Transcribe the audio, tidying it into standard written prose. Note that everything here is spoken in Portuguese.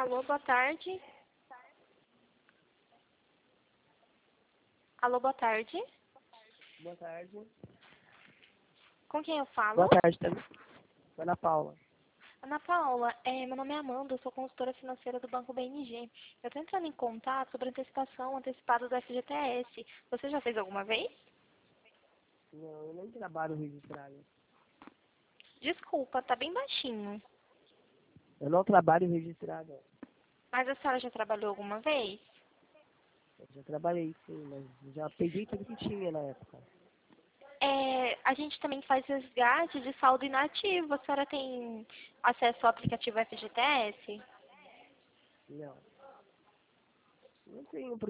Alô, boa tarde. Alô, boa tarde. Boa tarde. Com quem eu falo? Boa tarde, também. Ana Paula. Ana Paula, meu nome é Amanda, eu sou consultora financeira do Banco BNG. Eu estou entrando em contato sobre antecipação antecipada do FGTS. Você já fez alguma vez? Não, eu nem trabalho registrado. Desculpa, tá bem baixinho. Eu não trabalho registrado. Mas a senhora já trabalhou alguma vez? Eu já trabalhei, sim, mas já peguei tudo que tinha na época. A gente também faz resgate de saldo inativo. A senhora tem acesso ao aplicativo FGTS? Não. Não tenho